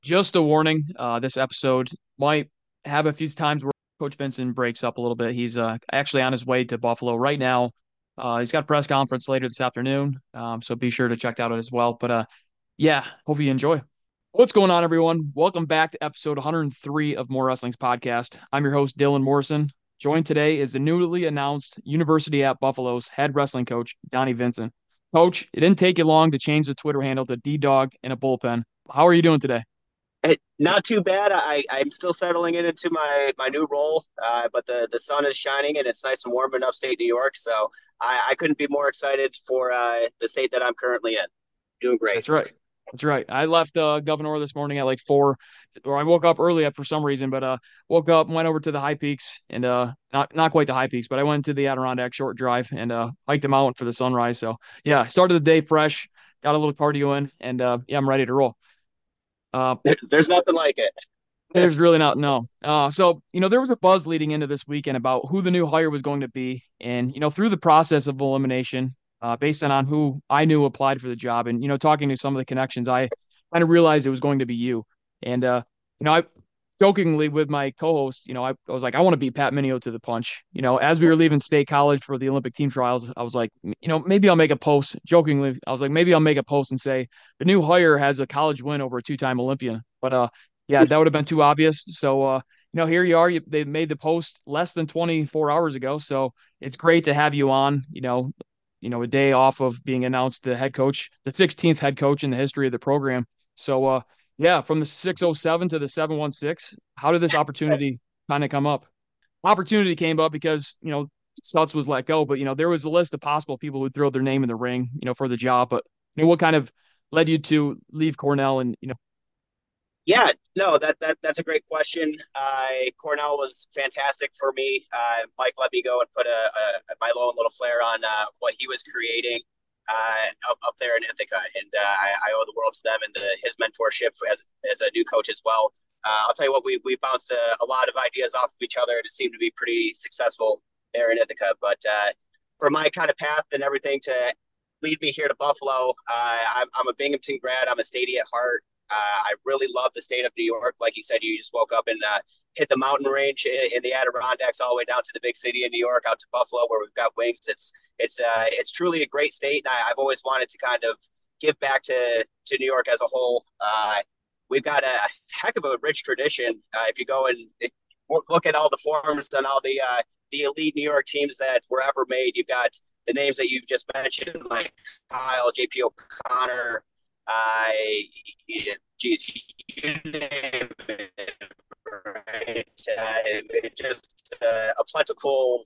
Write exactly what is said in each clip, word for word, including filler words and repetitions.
Just a warning, uh, this episode might have a few times where Coach Vincent breaks up a little bit. He's uh, actually on his way to Buffalo right now. Uh, he's got a press conference later this afternoon, um, so be sure to check that out as well. But uh, yeah, hope you enjoy. What's going on, everyone? Welcome back to episode one hundred three of More Wrestling's podcast. I'm your host, Dylan Morrison. Joined today is the newly announced University at Buffalo's head wrestling coach, Donnie Vincent. Coach, it didn't take you long to change the Twitter handle to D Dog in a bullpen. How are you doing today? It, not too bad. I, I'm still settling in into my, my new role, uh, but the, the sun is shining and it's nice and warm in upstate New York. So I, I couldn't be more excited for uh, the state that I'm currently in. Doing great. That's right. That's right. I left uh, Governor this morning at like four, or I woke up early for some reason, but uh, woke up, went over to the high peaks, and uh, not not quite the high peaks, but I went to the Adirondack short drive and uh, hiked them out for the sunrise. So yeah, started the day fresh, got a little cardio in, and uh, yeah, I'm ready to roll. Uh, There's nothing like it. there's really not no. Uh, so you know there was a buzz leading into this weekend about who the new hire was going to be, and you know through the process of elimination, uh, based on, on who I knew applied for the job, and you know talking to some of the connections, I kind of realized it was going to be you. And uh, you know I jokingly with my co-host, you know I, I was like, I want to beat Pat Minio to the punch. You know, as we were leaving State College for the Olympic team trials, I was like, you know, maybe I'll make a post jokingly. I was like, maybe I'll make a post and say the new hire has a college win over a two-time Olympian, but uh yeah, that would have been too obvious. So, uh, you know, here you are. You, they made the post less than twenty-four hours ago. So it's great to have you on, you know, you know, a day off of being announced the head coach, the sixteenth head coach in the history of the program. So, uh, yeah, from the six oh seven to the seven one six, how did this opportunity kind of come up? Opportunity came up because, you know, Stutz was let go, but, you know, there was a list of possible people who throw their name in the ring, you know, for the job. But, you know, what kind of led you to leave Cornell and, you know, Yeah, no, that, that that's a great question. Uh, Cornell was fantastic for me. Uh, Mike let me go and put a, a my own little flair on uh, what he was creating uh, up, up there in Ithaca, and uh, I, I owe the world to them and the, his mentorship as as a new coach as well. Uh, I'll tell you what, we we bounced a, a lot of ideas off of each other, and it seemed to be pretty successful there in Ithaca. But uh, for my kind of path and everything to lead me here to Buffalo, uh, I'm, I'm a Binghamton grad. I'm a statey at heart. Uh, I really love the state of New York. Like you said, you just woke up and uh, hit the mountain range in, in the Adirondacks all the way down to the big city in New York, out to Buffalo, where we've got wings. It's it's uh, it's truly a great state, and I, I've always wanted to kind of give back to to New York as a whole. Uh, we've got a heck of a rich tradition. Uh, if you go and look at all the forms and all the uh, the elite New York teams that were ever made, you've got the names that you've just mentioned, like Kyle, J P O'Connor, I, uh, geez, you name it, right? Uh, just uh, a plentiful.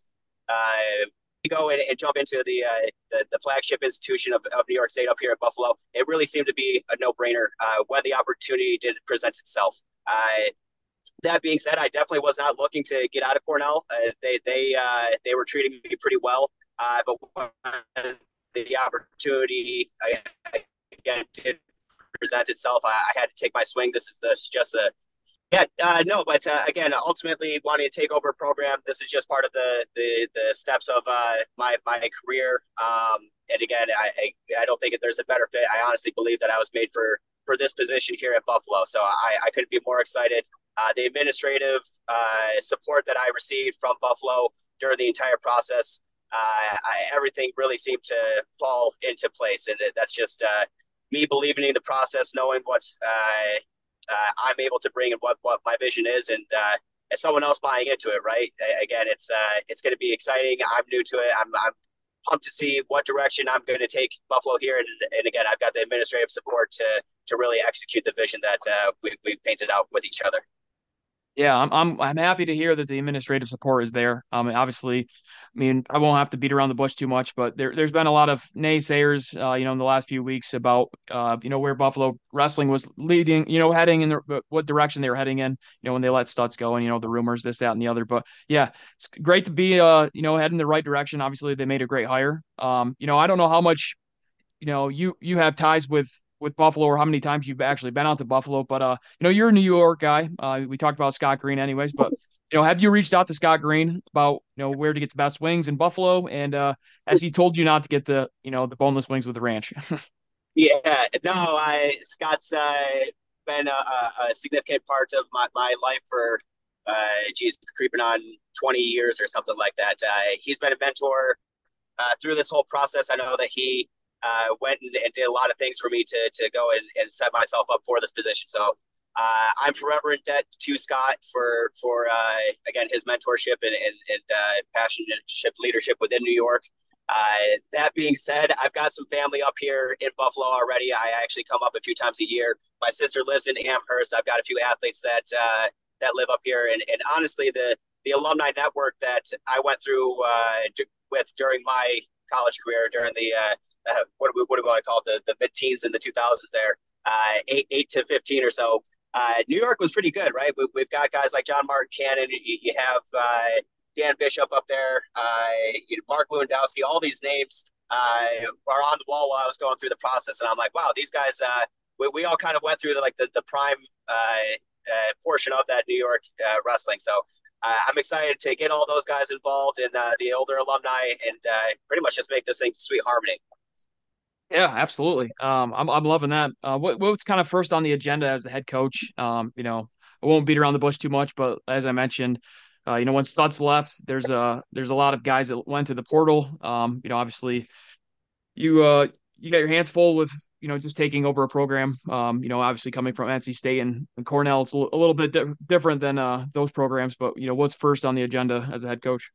Uh, you go and, and jump into the, uh, the the flagship institution of, of New York State up here at Buffalo. It really seemed to be a no brainer uh, when the opportunity did present itself. Uh, that being said, I definitely was not looking to get out of Cornell. Uh, they they uh, they were treating me pretty well, uh, but when the opportunity I, I, again did present itself, I, I had to take my swing. This is the just a yeah uh, no, but uh, again, ultimately wanting to take over a program. This is just part of the the, the steps of uh, my my career. Um, and again, I, I I don't think there's a better fit. I honestly believe that I was made for for this position here at Buffalo. So I, I couldn't be more excited. Uh, the administrative uh, support that I received from Buffalo during the entire process, uh, I, everything really seemed to fall into place. And that's just uh, me believing in the process, knowing what uh, uh, I'm able to bring and what, what my vision is, and uh, and someone else buying into it. Right? Again, it's uh, it's going to be exciting. I'm new to it. I'm, I'm pumped to see what direction I'm going to take Buffalo here. And, and again, I've got the administrative support to to really execute the vision that uh, we we painted out with each other. yeah, I'm I'm I'm happy to hear that the administrative support is there. Um, obviously, I mean, I won't have to beat around the bush too much, but there there's been a lot of naysayers, uh, you know, in the last few weeks about, uh, you know, where Buffalo wrestling was leading, you know, heading in the what direction they were heading in, you know, when they let Stutz go, and you know, the rumors, this, that, and the other. But yeah, it's great to be, uh, you know, heading the right direction. Obviously, they made a great hire. Um, you know, I don't know how much you know you you have ties with with Buffalo or how many times you've actually been out to Buffalo, but uh, you know, you're a New York guy. Uh, we talked about Scott Green, anyways, but you know, have you reached out to Scott Green about you know where to get the best wings in Buffalo, and uh, has he told you not to get the you know the boneless wings with the ranch? Yeah, no, I Scott's uh, been a, a, a significant part of my, my life for, uh, geez, creeping on twenty years or something like that. Uh, he's been a mentor uh, through this whole process. I know that he uh, went and, and did a lot of things for me to to go and, and set myself up for this position. So uh, I'm forever in debt to Scott for for uh, again his mentorship and and, and uh, passionate leadership within New York. Uh, that being said, I've got some family up here in Buffalo already. I actually come up a few times a year. My sister lives in Amherst. I've got a few athletes that uh, that live up here, and, and honestly, the the alumni network that I went through uh, with during my college career, during the uh, uh, what do we what do we want to call it, the, the mid teens and the two thousands there, uh, eight eight to fifteen or so. Uh, New York was pretty good, right? We, we've got guys like John Martin Cannon. You, you have uh, Dan Bishop up there, uh, you know, Mark Lewandowski. All these names uh, are on the wall while I was going through the process, and I'm like, wow, these guys. Uh, we, we all kind of went through the, like the the prime uh, uh, portion of that New York uh, wrestling. So uh, I'm excited to get all those guys involved and uh, the older alumni and uh, pretty much just make this thing sweet harmony. Yeah, absolutely. Um, I'm I'm loving that. Uh, what what's kind of first on the agenda as the head coach? Um, you know, I won't beat around the bush too much, but as I mentioned, uh, you know, when Stutz left, there's a there's a lot of guys that went to the portal. Um, you know, obviously you uh you got your hands full with you know just taking over a program. Um, you know, obviously coming from N C State and, and Cornell, it's a, l- a little bit di- different than uh those programs. But you know, what's first on the agenda as a head coach?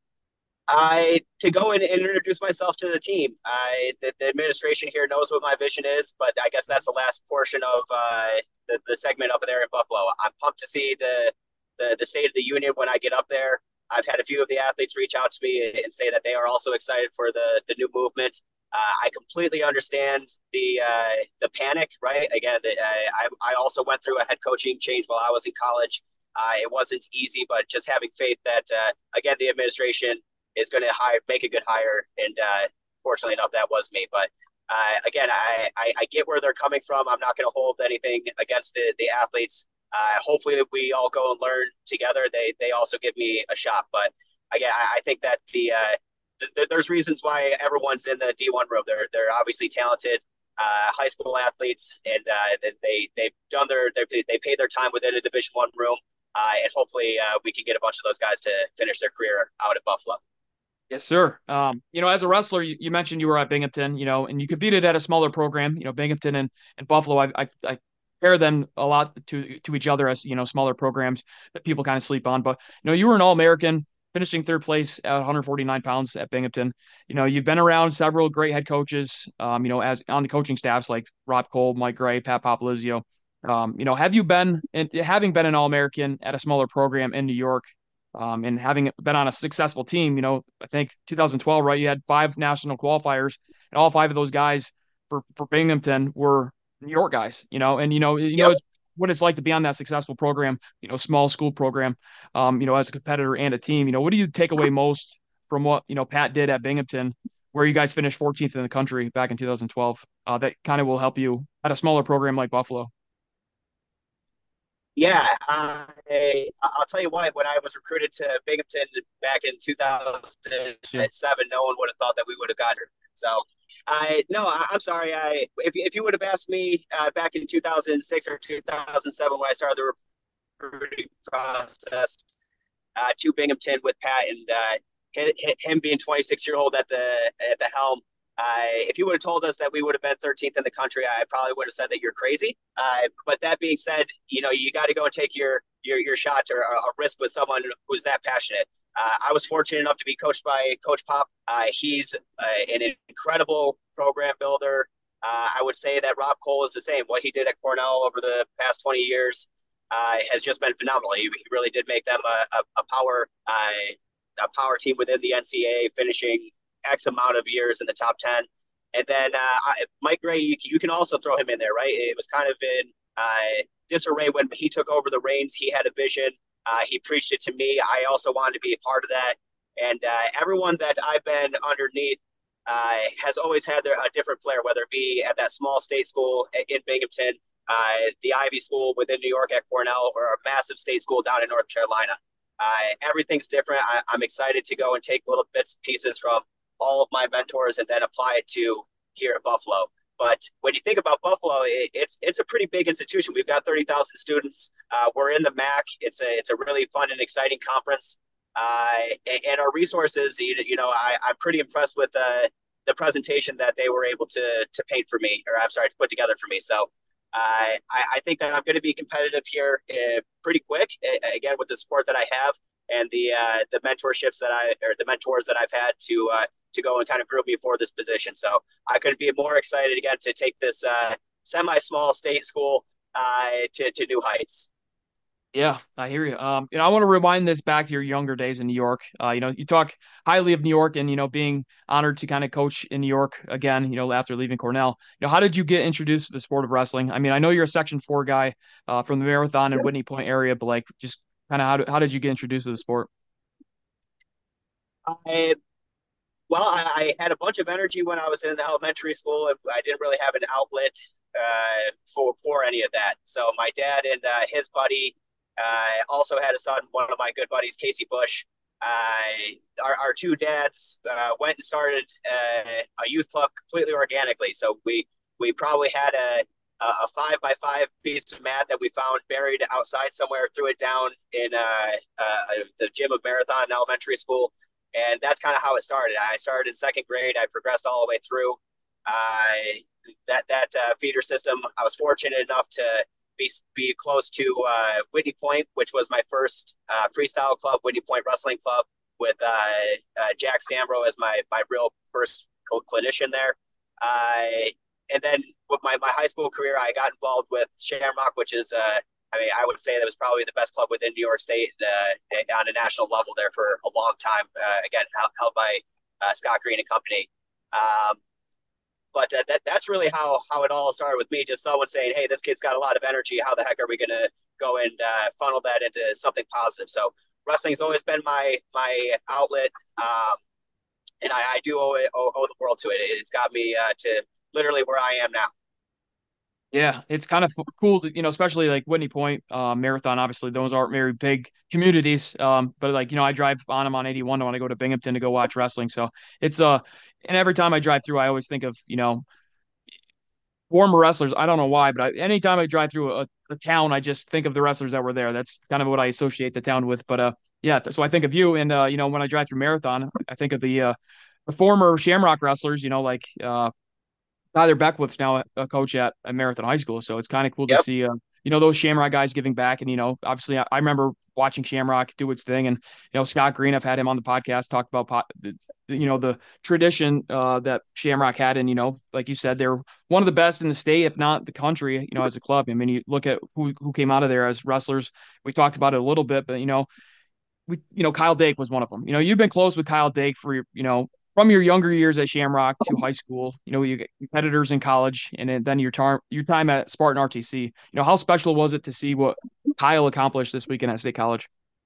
I to go in and introduce myself to the team. I the, the administration here knows what my vision is, but I guess that's the last portion of uh, the the segment up there in Buffalo. I'm pumped to see the the the State of the Union when I get up there. I've had a few of the athletes reach out to me and say that they are also excited for the the new movement. Uh, I completely understand the uh, the panic, right? Again, the, I I also went through a head coaching change while I was in college. Uh, it wasn't easy, but just having faith that uh, again the administration is going to hire, make a good hire. And uh, fortunately enough, that was me. But uh, again, I, I, I get where they're coming from. I'm not going to hold anything against the, the athletes. Uh, hopefully, we all go and learn together. They they also give me a shot. But again, I, I think that the uh, th- there's reasons why everyone's in the D one room. They're they're obviously talented. Uh, high school athletes, and uh, they they've done their they paid their time within a Division One room, uh, and hopefully uh, we can get a bunch of those guys to finish their career out at Buffalo. Yes, sir. Um, you know, as a wrestler, you, you mentioned you were at Binghamton, you know, and you competed at a smaller program. You know, Binghamton and, and Buffalo, I, I, I compare them a lot to to each other as, you know, smaller programs that people kind of sleep on. But, you know, you were an All-American, finishing third place at one hundred forty-nine pounds at Binghamton. You know, you've been around several great head coaches, um, you know, as on the coaching staffs like Rob Cole, Mike Gray, Pat Popolizio. Um, you know, have you been, and having been an All-American at a smaller program in New York, um, and having been on a successful team, you know, I think two thousand twelve, right? You had five national qualifiers, and all five of those guys for for Binghamton were New York guys, you know, and you know, you know, Yep. it's what it's like to be on that successful program, you know, small school program, um, you know, as a competitor and a team. You know, what do you take away most from what you know Pat did at Binghamton, where you guys finished fourteenth in the country back in two thousand twelve? Uh, that kind of will help you at a smaller program like Buffalo. Yeah, I I'll tell you what. When I was recruited to Binghamton back in two thousand seven, no one would have thought that we would have gotten her. So, I no, I, I'm sorry. I if if you would have asked me uh, back in two thousand six or two thousand seven when I started the recruiting process uh, to Binghamton with Pat and uh, him being twenty-six year old at the at the helm. Uh, if you would have told us that we would have been thirteenth in the country, I probably would have said that you're crazy. Uh, but that being said, you know you got to go and take your your your shot or a risk with someone who's that passionate. Uh, I was fortunate enough to be coached by Coach Pop. Uh, he's uh, an incredible program builder. Uh, I would say that Rob Cole is the same. What he did at Cornell over the past twenty years uh, has just been phenomenal. He, he really did make them a, a, a power uh, a power team within the N C A A, finishing X amount of years in the top ten. And then uh, Mike Gray, you, you can also throw him in there, right? It was kind of in uh, disarray when he took over the reins. He had a vision. Uh, he preached it to me. I also wanted to be a part of that. And uh, everyone that I've been underneath uh, has always had their, a different flair, whether it be at that small state school in Binghamton, uh, the Ivy School within New York at Cornell, or a massive state school down in North Carolina. Uh, everything's different. I, I'm excited to go and take little bits and pieces from all of my mentors and then apply it to here at Buffalo. But when you think about Buffalo, it, it's it's a pretty big institution. We've got thirty thousand students. Uh, we're in the M A C. It's a it's a really fun and exciting conference. Uh, and, and our resources, you, you know, I, I'm pretty impressed with uh, the presentation that they were able to to paint for me, or I'm sorry, to put together for me. So uh, I, I think that I'm going to be competitive here uh, pretty quick. Uh, again, with the support that I have and the uh, the mentorships that I or the mentors that I've had to uh, to go and kind of groom me for this position. So I couldn't be more excited again to take this uh, semi-small state school uh, to to new heights. Yeah, I hear you. Um, you know, I want to rewind this back to your younger days in New York. Uh, you know, you talk highly of New York and, you know, being honored to kind of coach in New York again, you know, after leaving Cornell. You know, how did you get introduced to the sport of wrestling? I mean, I know you're a Section four guy uh, from the Marathon and Whitney Point area, but like just kind of how, did- how did you get introduced to the sport? I Well, I, I had a bunch of energy when I was in elementary school, and I didn't really have an outlet uh, for for any of that. So my dad and uh, his buddy uh, also had a son. One of my good buddies, Casey Bush. Uh, our, our two dads uh, went and started uh, a youth club completely organically. So we we probably had a a five by five piece of mat that we found buried outside somewhere, threw it down in uh, uh, the gym of Marathon Elementary School, and that's kind of how it started. I started in second grade. I progressed all the way through. I that that uh, feeder system. I was fortunate enough to be be close to uh, Whitney Point, which was my first uh, freestyle club, Whitney Point Wrestling Club, with uh, uh, Jack Stambro as my my real first clinician there. Uh, and then with my, my high school career, I got involved with Shamrock, which is uh, I mean, I would say that was probably the best club within New York State uh, on a national level there for a long time. Uh, again, held by uh, Scott Green and company. Um, but uh, that that's really how how it all started with me. Just someone saying, "Hey, this kid's got a lot of energy. How the heck are we going to go and uh, funnel that into something positive?" So wrestling's always been my my outlet, um, and I, I do owe, it, owe, owe the world to it. It's got me uh, to literally where I am now. Yeah, it's kind of f- cool to, you know, especially like Whitney Point, uh, Marathon. Obviously, those aren't very big communities. Um, but like, you know, I drive on them on eighty-one when I go to Binghamton to go watch wrestling. So it's uh, and every time I drive through, I always think of, you know, former wrestlers. I don't know why, but I, anytime I drive through a, a town, I just think of the wrestlers that were there. That's kind of what I associate the town with. But uh, yeah, so I think of you, and uh, you know, when I drive through Marathon, I think of the uh, the former Shamrock wrestlers. You know, like uh, Tyler Beckwith's now a, a coach at, at Marathon High School, so it's kind of cool to Yep. see, uh, you know, those Shamrock guys giving back. And you know, obviously, I, I remember watching Shamrock do its thing, and you know, Scott Green, I've had him on the podcast talk about pot, the, you know, the tradition uh, that Shamrock had, and you know, like you said, they're one of the best in the state, if not the country. You know, as a club. I mean, you look at who who came out of there as wrestlers. We talked about it a little bit, but you know, we, you know, Kyle Dake was one of them. You know, you've been close with Kyle Dake for your, you know, from your younger years at Shamrock to high school. You know, you get competitors in college, and then your time your time at Spartan R T C. You know, how special was it to see what Kyle accomplished this weekend at State College?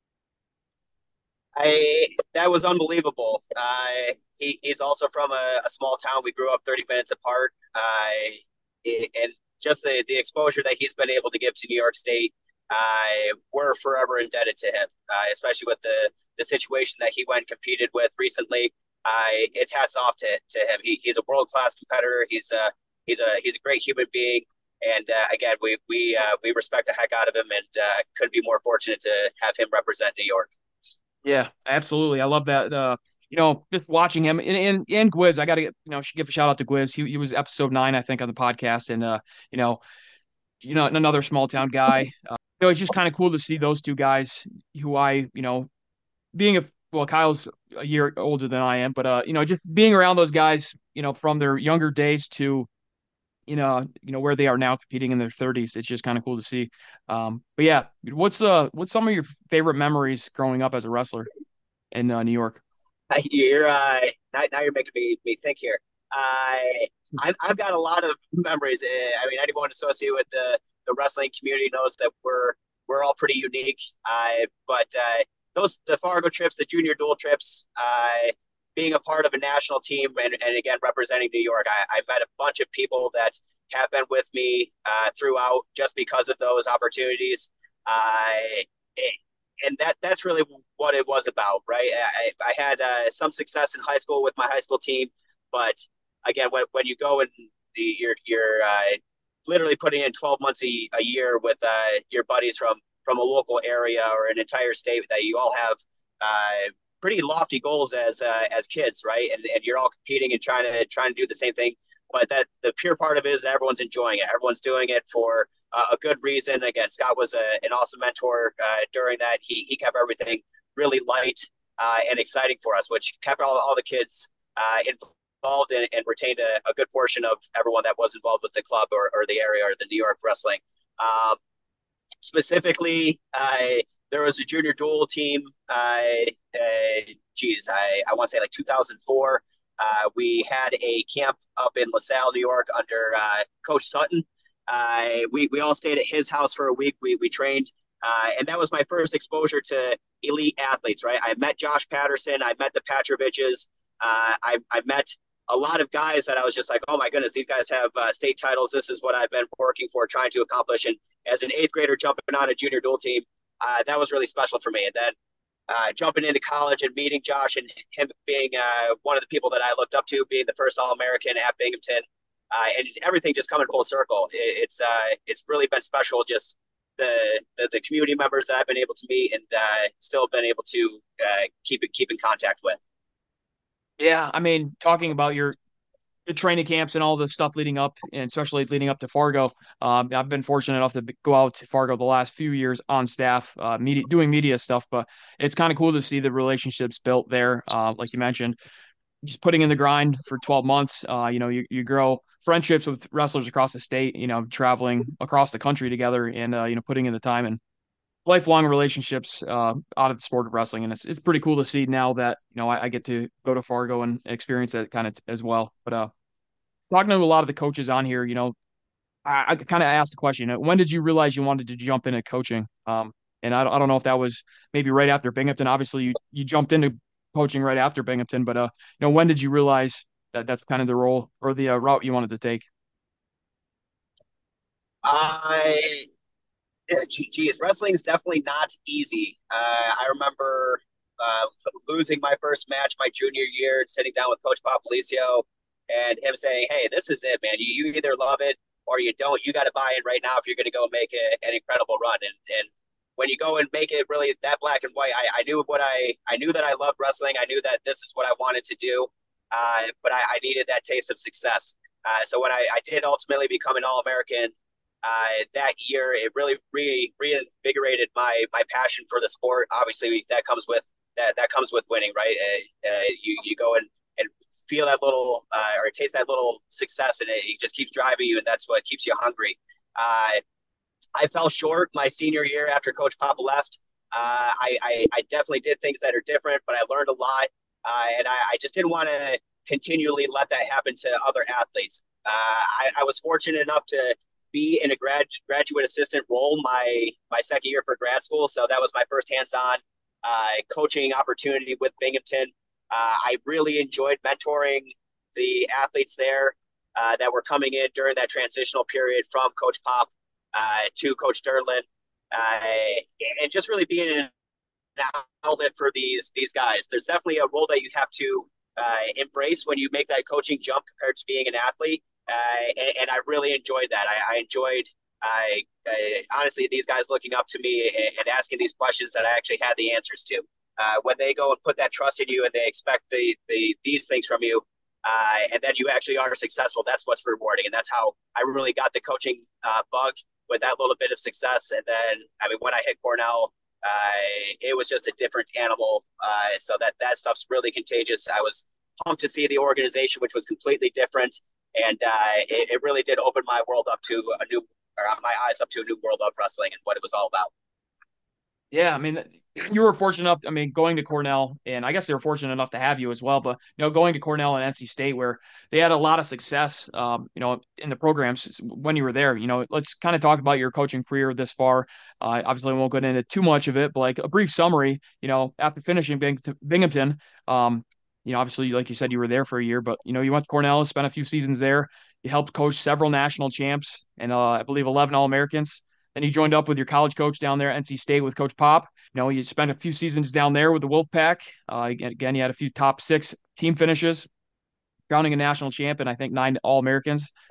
I That was unbelievable. Uh, he, he's also from a, a small town. We grew up thirty minutes apart. Uh, and just the, the exposure that he's been able to give to New York State, uh, we're forever indebted to him, uh, especially with the, the situation that he went and competed with recently. Uh, it's hats off to, to him. He, he's a world class competitor. He's a he's a he's a great human being. And uh, again, we we uh, we respect the heck out of him, and uh, couldn't be more fortunate to have him represent New York. Yeah, absolutely. I love that. Uh, you know, just watching him and and, and Gwiz, I got to you know give a shout out to Gwiz. He he was episode nine, I think, on the podcast, and uh, you know, you know, another small town guy. Uh, you know, it's just kind of cool to see those two guys who I, you know, being a well, Kyle's a year older than I am, but uh, you know, just being around those guys, you know, from their younger days to you know, you know where they are now competing in their thirties. It's just kind of cool to see. Um, but yeah, what's uh, what's some of your favorite memories growing up as a wrestler in uh, New York? You're uh, now, now you're making me me think here. I I've, I've got a lot of memories. Uh, I mean, anyone associated with the the wrestling community knows that we're we're all pretty unique. Uh, but uh, those the Fargo trips, the junior dual trips, uh, being a part of a national team, and, and again representing New York, I, I met a bunch of people that have been with me uh, throughout just because of those opportunities. Uh, and that that's really what it was about, right? I, I had uh, some success in high school with my high school team, but again, when, when you go and you're you're uh, literally putting in twelve months a, a year with uh, your buddies from from a local area or an entire state that you all have uh, pretty lofty goals as uh, as kids, right? And and you're all competing and trying to trying to do the same thing. But that the pure part of it is everyone's enjoying it. Everyone's doing it for uh, a good reason. Again, Scott was a, an awesome mentor uh, during that. He he kept everything really light uh, and exciting for us, which kept all, all the kids uh, involved and, and retained a, a, good portion of everyone that was involved with the club or, or the area or the New York wrestling. Um, specifically, uh, there was a junior dual team. Uh, uh, geez, I, I want to say like two thousand four. Uh, we had a camp up in LaSalle, New York, under uh, Coach Sutton. Uh, we we all stayed at his house for a week. We we trained, uh, and that was my first exposure to elite athletes. Right, I met Josh Patterson. I met the Patroviches. Uh, I I met a lot of guys that I was just like, oh my goodness, these guys have uh, state titles. This is what I've been working for, trying to accomplish. And as an eighth grader jumping on a junior dual team, uh, that was really special for me. And then uh, jumping into college and meeting Josh and him being uh, one of the people that I looked up to, being the first All-American at Binghamton, uh, and everything just coming full circle. It, it's uh, it's really been special. Just the, the the community members that I've been able to meet and uh, still been able to uh, keep it keep in contact with. Yeah, I mean, talking about your the training camps and all the stuff leading up, and especially leading up to Fargo. Um, I've been fortunate enough to go out to Fargo the last few years on staff, uh, media, doing media stuff. But it's kind of cool to see the relationships built there. Uh, like you mentioned, just putting in the grind for twelve months. Uh, you know, you, you grow friendships with wrestlers across the state. You know, traveling across the country together, and uh, you know, putting in the time and lifelong relationships uh, out of the sport of wrestling. And it's it's pretty cool to see now that you know I, I get to go to Fargo and experience that kind of t- as well. But uh, talking to a lot of the coaches on here, you know, I, I kind of asked the question, when did you realize you wanted to jump into coaching? Um, and I, I don't know if that was maybe right after Binghamton. Obviously, you you jumped into coaching right after Binghamton, but uh, you know, when did you realize that that's kind of the role or the uh, route you wanted to take? I geez, wrestling is definitely not easy. Uh, I remember uh, losing my first match my junior year and sitting down with Coach Popolicio and him saying, "Hey, this is it, man. You, you either love it or you don't. You got to buy in right now if you're going to go make a, an incredible run." And and when you go and make it really that black and white, I, I knew what I I knew that I loved wrestling. I knew that this is what I wanted to do, uh, but I, I needed that taste of success. Uh, so when I, I did ultimately become an All American uh, that year, it really re- reinvigorated my my passion for the sport. Obviously, that comes with that that comes with winning, right? Uh, uh, you you go and and feel that little uh, or taste that little success, and it, it just keeps driving you, and that's what keeps you hungry. Uh, I fell short my senior year after Coach Papa left. Uh, I, I, I definitely did things that are different, but I learned a lot, uh, and I, I just didn't want to continually let that happen to other athletes. Uh, I, I was fortunate enough to be in a grad graduate assistant role my my second year for grad school, so that was my first hands-on uh, coaching opportunity with Binghamton. Uh, I really enjoyed mentoring the athletes there uh, that were coming in during that transitional period from Coach Pop uh, to Coach Derlin, uh, and just really being an outlet for these these guys. There's definitely a role that you have to uh, embrace when you make that coaching jump compared to being an athlete, uh, and, and I really enjoyed that. I, I enjoyed. I, I honestly, these guys looking up to me and, and asking these questions that I actually had the answers to. Uh, when they go and put that trust in you and they expect the, the these things from you, uh, and then you actually are successful, that's what's rewarding. And that's how I really got the coaching uh, bug with that little bit of success. And then, I mean, when I hit Cornell, uh, it was just a different animal. Uh, so that that stuff's really contagious. I was pumped to see the organization, which was completely different. And uh, it, it really did open my world up to a new, or my eyes up to a new world of wrestling and what it was all about. Yeah, I mean, you were fortunate enough. I mean, going to Cornell, and I guess they were fortunate enough to have you as well. But you know, going to Cornell and N C State, where they had a lot of success, um, you know, in the programs when you were there. You know, let's kind of talk about your coaching career this far. Uh, obviously, we won't go into too much of it, but like a brief summary. You know, after finishing Bing- Binghamton, um, you know, obviously, like you said, you were there for a year, but you know, you went to Cornell, spent a few seasons there. You helped coach several national champs and uh, I believe eleven All Americans. Then you joined up with your college coach down there at N C State with Coach Pop. You know, you spent a few seasons down there with the Wolfpack. Uh, again, you had a few top six team finishes, crowning a national champion, I think nine All Americans.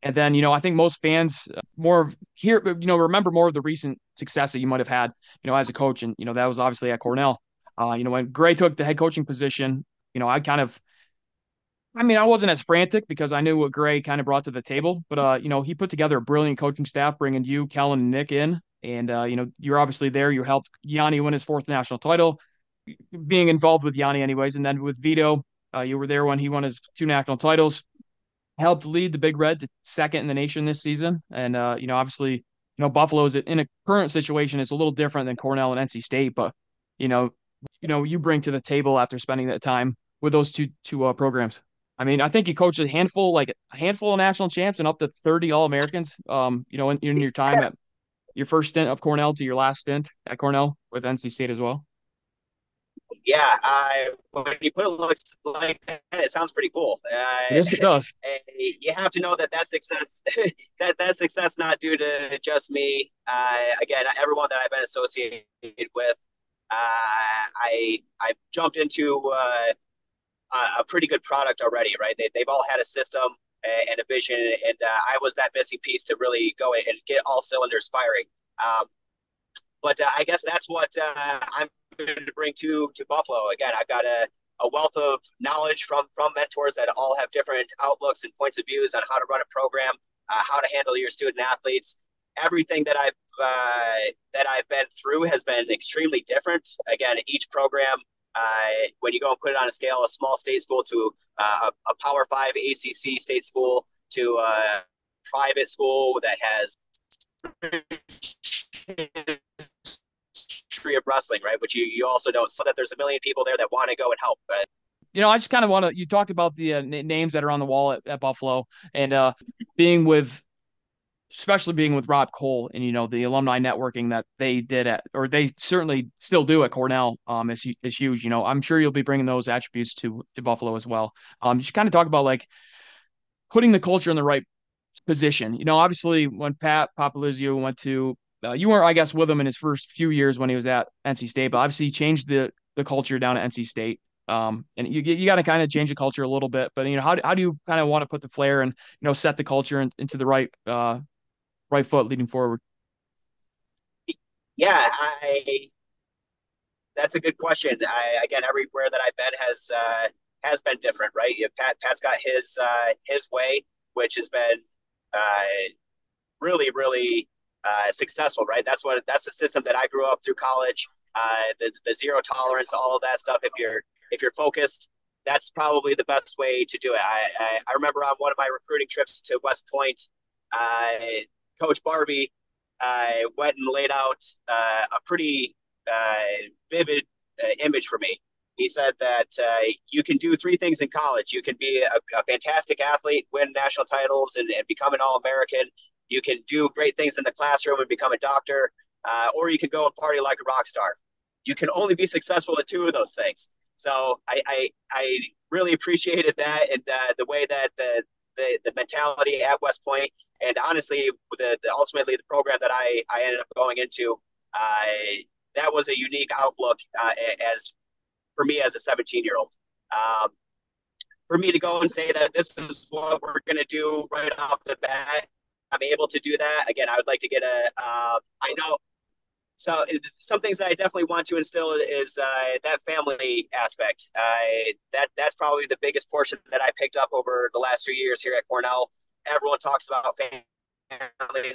And then, you know, I think most fans uh, more of here, you know, remember more of the recent success that you might have had, you know, as a coach. And, you know, that was obviously at Cornell. Uh, you know, when Gray took the head coaching position, you know, I kind of, I mean, I wasn't as frantic because I knew what Gray kind of brought to the table, but, uh, you know, he put together a brilliant coaching staff, bringing you, Kellen, and Nick in. And, uh, you know, you're obviously there. You helped Yanni win his fourth national title, being involved with Yanni anyways. And then with Vito, uh, you were there when he won his two national titles, helped lead the Big Red to second in the nation this season. And, uh, you know, obviously, you know, Buffalo's in a current situation is a little different than Cornell and N C State, but, you know, you know, you bring to the table after spending that time with those two two uh, programs. I mean, I think you coached a handful, like a handful of national champs and up to thirty All Americans. Um, you know, in, in your time at your first stint of Cornell to your last stint at Cornell with N C State as well. Yeah, I when you put it looks like that, it sounds pretty cool. Uh, Yes, it does. you have to know that that success that that success not due to just me. Uh, again, everyone that I've been associated with, uh, I I jumped into uh, a pretty good product already. Right, they, they've all had a system and a vision, and uh, I was that missing piece to really go and get all cylinders firing. Um, but uh, I guess that's what uh, I'm going to bring to to Buffalo. Again, I've got a, a wealth of knowledge from from mentors that all have different outlooks and points of views on how to run a program, uh, how to handle your student athletes. Everything that I've uh, that I've been through has been extremely different. Again, each program, uh, when you go and put it on a scale, a small state school to uh, a, a Power Five A C C state school to a private school that has history of wrestling, right? Which you, you also don't, so that there's a million people there that want to go and help. But You know, I just kind of want to. You talked about the uh, n- names that are on the wall at, at Buffalo, and uh, being with, especially being with Rob Cole, and you know the alumni networking that they did at, or they certainly still do at Cornell, um, is is huge. You know, I'm sure you'll be bringing those attributes to to Buffalo as well. Um, just kind of talk about like putting the culture in the right position. You know, obviously when Pat Papalizio went to, uh, you weren't, I guess, with him in his first few years when he was at N C State, but obviously he changed the the culture down at N C State. Um, and you you got to kind of change the culture a little bit. But you know, how how do you kind of want to put the flair and you know set the culture in, into the right uh right foot leading forward? yeah, I that's a good question. I again, everywhere that I've been has uh, has been different, right? You, Pat Pat's got his uh, his way, which has been uh, really really uh, successful, right? That's what that's the system that I grew up through college. Uh, the the zero tolerance, all of that stuff. If you're if you're focused, that's probably the best way to do it. I I, I remember on one of my recruiting trips to West Point, uh, Coach Barbie uh, went and laid out uh, a pretty uh, vivid uh, image for me. He said that uh, you can do three things in college. You can be a, a fantastic athlete, win national titles, and, and become an All American. You can do great things in the classroom and become a doctor, uh, or you can go and party like a rock star. You can only be successful at two of those things. So I I, I really appreciated that and uh, the way that the, the the mentality at West Point and honestly the, the ultimately the program that I I ended up going into, uh, that was a unique outlook uh, as for me as a seventeen year old. Um, for me to go and say that this is what we're going to do right off the bat, I'm able to do that. Again, I would like to get a. Uh, I know. So some things that I definitely want to instill is uh, that family aspect. Uh, that that's probably the biggest portion that I picked up over the last few years here at Cornell. Everyone talks about family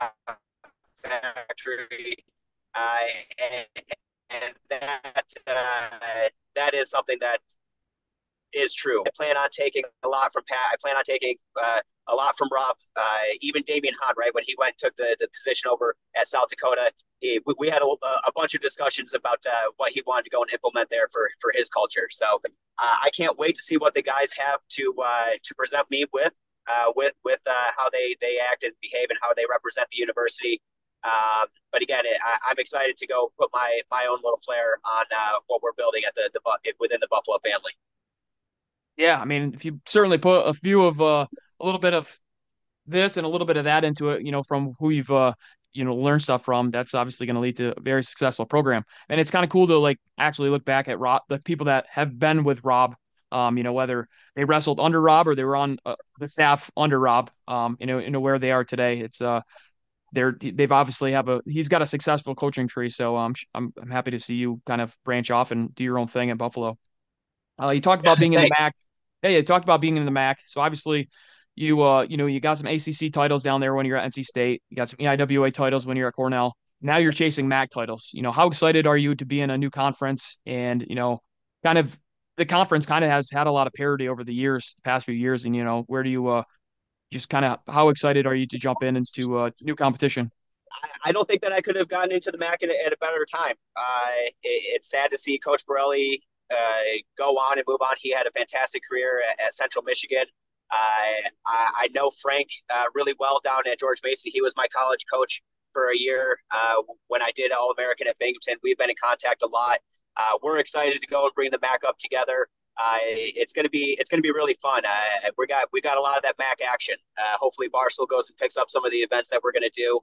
factory, uh, and, and that uh, that is something that is true. I plan on taking a lot from Pat. I plan on taking uh, a lot from Rob. Uh, even Damian Hahn, right when he went and took the, the position over at South Dakota, he, we, we had a, a bunch of discussions about uh, what he wanted to go and implement there for for his culture. So uh, I can't wait to see what the guys have to uh, to present me with uh, with with uh, how they they act and behave and how they represent the university. Um, but again, it, I, I'm excited to go put my my own little flair on uh, what we're building at the, the within the Buffalo family. Yeah, I mean, if you certainly put a few of uh, a little bit of this and a little bit of that into it, you know, from who you've uh, you know, learned stuff from, that's obviously going to lead to a very successful program. And it's kind of cool to like actually look back at Rob, the people that have been with Rob, Um, you know, whether they wrestled under Rob or they were on uh, the staff under Rob. Um, you know, you know where they are today. It's uh, they're they've obviously have a he's got a successful coaching tree. So um, I'm I'm happy to see you kind of branch off and do your own thing at Buffalo. Uh, you talked about being in the Thanks. M A C. Yeah, you talked about being in the M A C. So obviously, you uh, you know, you got some A C C titles down there when you're at N C State. You got some E I W A titles when you're at Cornell. Now you're chasing M A C titles. You know, how excited are you to be in a new conference? And you know, kind of the conference kind of has had a lot of parity over the years, the past few years. And you know, where do you uh, just kind of how excited are you to jump in into uh, new competition? I, I don't think that I could have gotten into the M A C at, a- at a better time. Uh, it, it's sad to see Coach Borelli uh, go on and move on. He had a fantastic career at, at Central Michigan. Uh, I, I know Frank uh, really well down at George Mason. He was my college coach for a year uh, when I did All American at Binghamton. We've been in contact a lot. Uh, we're excited to go and bring the M A C up together. Uh, it's gonna be it's gonna be really fun. Uh, we got we got a lot of that M A C action. Uh, hopefully, Barstool goes and picks up some of the events that we're gonna do.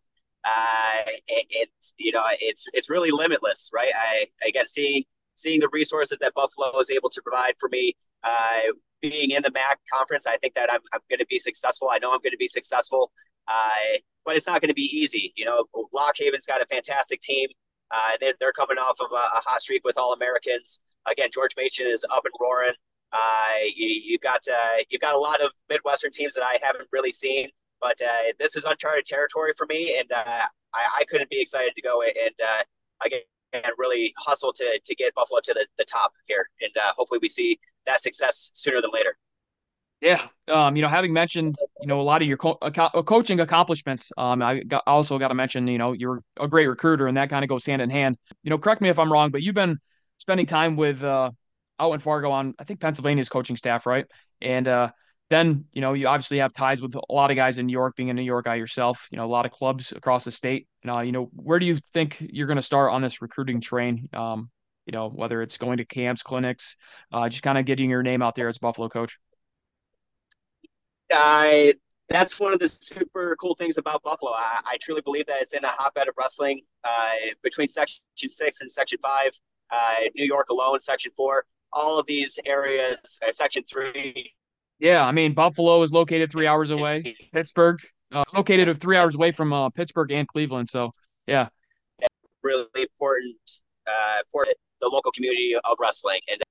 Uh, it, it's you know it's it's really limitless, right? I again seeing seeing the resources that Buffalo is able to provide for me, uh, being in the M A C conference, I think that I'm I'm going to be successful. I know I'm going to be successful, uh, but it's not going to be easy. You know, Lock Haven's got a fantastic team. Uh, they're, they're coming off of a, a hot streak with All Americans. Again, George Mason is up and roaring. Uh, you, you've got uh, you've got a lot of Midwestern teams that I haven't really seen, but uh, this is uncharted territory for me, and uh, I, I couldn't be excited to go and uh, again really hustle to to get Buffalo to the, the top here, and uh, hopefully we see that success sooner than later. Yeah, um, you know, having mentioned, you know, a lot of your co- uh, coaching accomplishments, um, I got, also got to mention, you know, you're a great recruiter, and that kind of goes hand in hand. You know, correct me if I'm wrong, but you've been spending time with uh, out in Fargo on, I think, Pennsylvania's coaching staff, right? And uh, then, you know, you obviously have ties with a lot of guys in New York, being a New York guy yourself. You know, a lot of clubs across the state. Uh, you know, where do you think you're going to start on this recruiting train? Um, you know, whether it's going to camps, clinics, uh, just kind of getting your name out there as Buffalo coach. I That's one of the super cool things about Buffalo. I, I truly believe that it's in a hotbed of wrestling uh, between Section Six and Section Five. Uh, New York alone, Section Four. All of these areas, uh, Section Three, Yeah, I mean Buffalo is located three hours away. Pittsburgh, uh, located of three hours away from uh, Pittsburgh and Cleveland. So yeah, really important, uh, for the local community of wrestling. And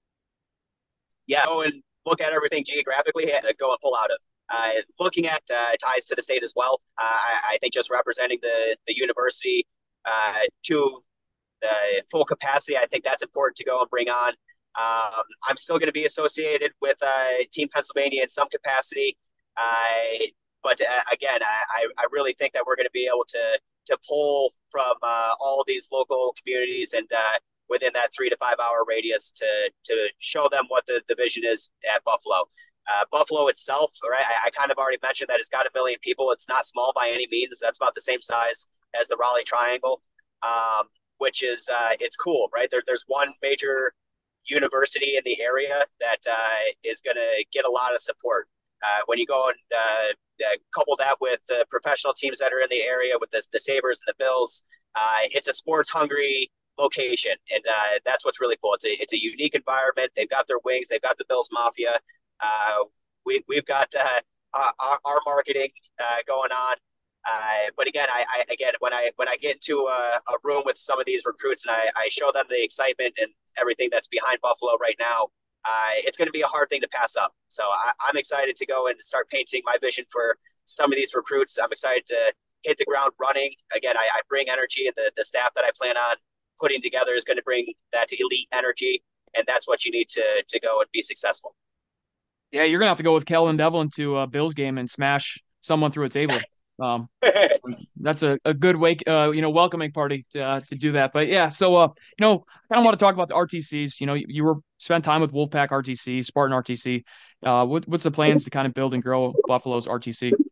yeah, go and look at everything geographically and go and pull out of. Uh, looking at uh, ties to the state as well. Uh, I, I think just representing the the university uh, to the full capacity, I think that's important to go and bring on. Um, I'm still going to be associated with uh, Team Pennsylvania in some capacity, uh, but uh, again, I, I really think that we're going to be able to to pull from uh, all these local communities and uh, within that three to five hour radius to to show them what the, the vision is at Buffalo. Uh, Buffalo itself, right? I, I kind of already mentioned that it's got a million people. It's not small by any means. That's about the same size as the Raleigh Triangle, um, which is uh, it's cool, right? There, there's one major university in the area that uh, is going to get a lot of support. Uh, when you go and uh, uh, couple that with the professional teams that are in the area, with the, the Sabres and the Bills, uh, it's a sports hungry location, and uh, that's what's really cool. It's a it's a unique environment. They've got their wings. They've got the Bills Mafia. Uh, we we've got uh, our, our marketing uh, going on. Uh, but again, I, I again when I when I get into a, a room with some of these recruits and I, I show them the excitement and everything that's behind Buffalo right now, uh, it's going to be a hard thing to pass up. So I, I'm excited to go and start painting my vision for some of these recruits. I'm excited to hit the ground running. Again, I, I bring energy, and the, the staff that I plan on putting together is going to bring that elite energy, and that's what you need to to go and be successful. yeah, you're gonna have to go with Kellen Devlin to a Bills game and smash someone through a table. Um, that's a, a good wake, uh, you know, welcoming party to uh, to do that. But yeah, so uh, you know, I kind of want to talk about the R T Cs. You know, you, you were spent time with Wolfpack R T C, Spartan R T C. Uh, what, what's the plans to kind of build and grow Buffalo's R T C?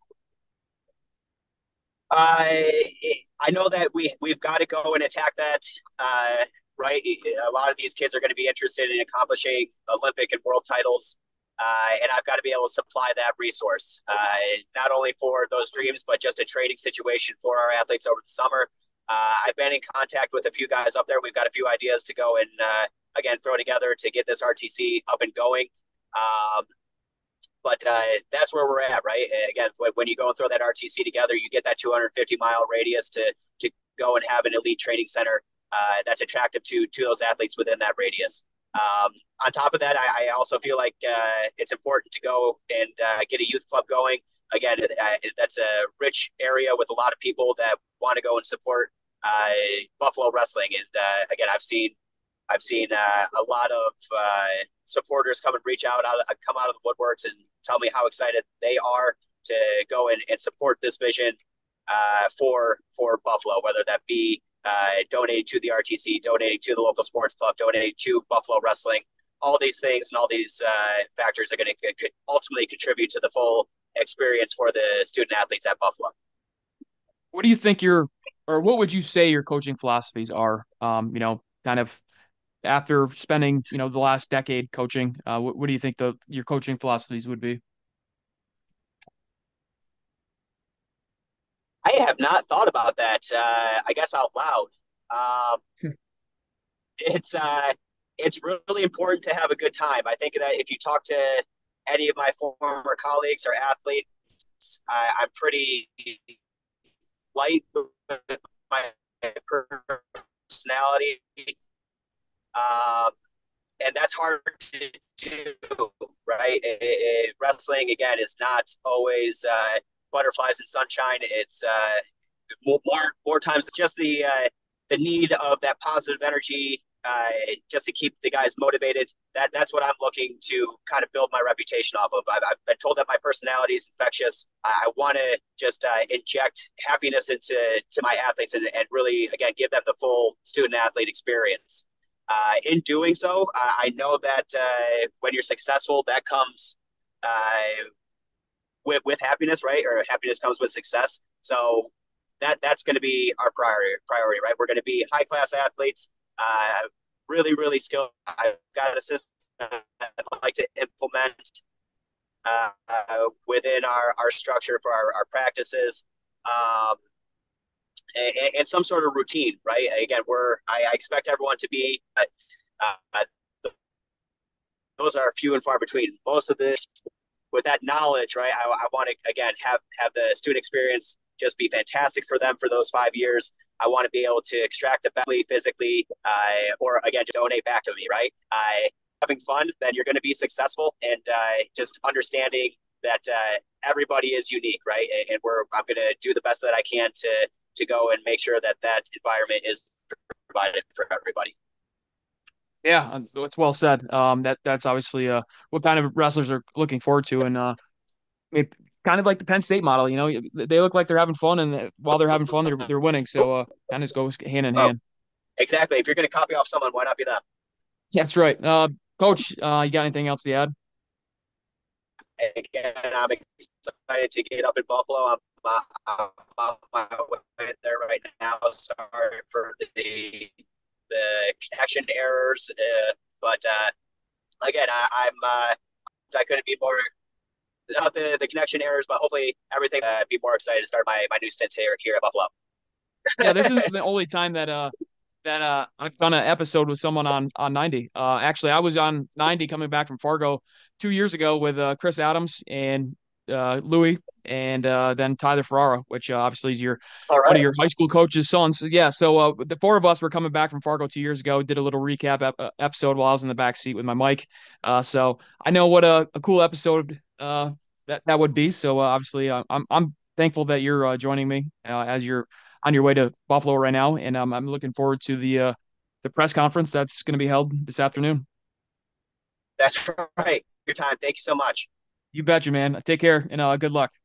I I know that we we've got to go and attack that. Uh, right, a lot of these kids are going to be interested in accomplishing Olympic and world titles, uh, and I've got to be able to supply that resource, uh, not only for those dreams, but just a training situation for our athletes over the summer. Uh, I've been in contact with a few guys up there. We've got a few ideas to go and uh, again throw together to get this R T C up and going. Um, but uh, that's where we're at, right? Again, when, when you go and throw that R T C together, you get that two hundred fifty mile radius to to go and have an elite training center uh, that's attractive to to those athletes within that radius. Um, on top of that, I, I also feel like uh, it's important to go and uh, get a youth club going. Again, uh, that's a rich area with a lot of people that want to go and support uh, Buffalo wrestling. And uh, again, I've seen I've seen uh, a lot of uh, supporters come and reach out, out, come out of the woodworks and tell me how excited they are to go and, and support this vision uh, for for Buffalo, whether that be uh, donating to the R T C, donating to the local sports club, donating to Buffalo Wrestling. All these things and all these uh, factors are going to ultimately contribute to the full experience for the student athletes at Buffalo. What do you think your, or what would you say your coaching philosophies are? Um, you know, kind of after spending, you know, the last decade coaching, uh, what, what do you think the your coaching philosophies would be? I have not thought about that. Uh, I guess out loud. Um, it's uh, it's really important to have a good time. I think that if you talk to any of my former colleagues or athletes, I, I'm pretty light with my personality, um, and that's hard to do, right? It, it, wrestling again is not always uh, butterflies and sunshine. It's uh, more more times just the uh, the need of that positive energy uh, just to keep the guys motivated. That that's what I'm looking to kind of build my reputation off of. I've, I've been told that my personality is infectious. I, I want to just uh, inject happiness into to my athletes and, and really again give them the full student athlete experience. Uh, in doing so, I, I know that uh, when you're successful, that comes uh, with with happiness, right? Or happiness comes with success. So that that's going to be our priority, priority, right? We're going to be high class athletes, uh, really, really skilled. I've got a system I'd like to implement uh, within our, our structure for our, our practices. Um, and, and, some sort of routine, right? Again, we're I, I expect everyone to be. Uh, uh, those are few and far between. Most of this, with that knowledge, right? I, I want to again have have the student experience just be fantastic for them for those five years. I want to be able to extract the best physically, uh, or again, just donate back to me, right? I having fun, then you're going to be successful, and uh, just understanding that uh, everybody is unique, right? And, and we're I'm going to do the best that I can to to go and make sure that that environment is provided for everybody. Yeah, it's well said. Um, that that's obviously uh what kind of wrestlers are looking forward to, and uh, I mean, kind of like the Penn State model. You know, they look like they're having fun, and while they're having fun, they're they're winning. So uh, kind of goes hand in Oh, hand. exactly. If you're going to copy off someone, why not be them? Yeah, that's right. Uh, Coach, uh, you got anything else to add? Again, I'm excited to get up in Buffalo. I'm, I'm on my way there right now. Sorry for the the connection errors, uh, but uh, again, I, I'm uh, I couldn't be more not the, the connection errors, but hopefully everything. Uh, be more excited to start my, my new stint here here at Buffalo. Yeah, this isn't the only time that uh that uh I've done an episode with someone on on ninety. Uh, actually, I was on ninety coming back from Fargo two years ago with uh, Chris Adams and uh, Louis, and uh, then Tyler Ferrara, which uh, obviously is your All one of right. your high school coaches' sons. So, yeah, so uh, the four of us were coming back from Fargo two years ago. Did a little recap ep- uh, episode while I was in the back seat with my mic. Uh, so I know what a, a cool episode uh, that that would be. So uh, obviously, uh, I'm I'm thankful that you're uh, joining me uh, as you're on your way to Buffalo right now, and um, I'm looking forward to the uh, the press conference that's going to be held this afternoon. That's right. Your time. Thank you so much. You betcha, man. Take care and uh, good luck.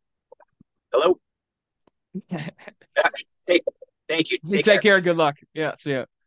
Hello. Take, thank you. You Take take care. care. Good luck. Yeah. See ya.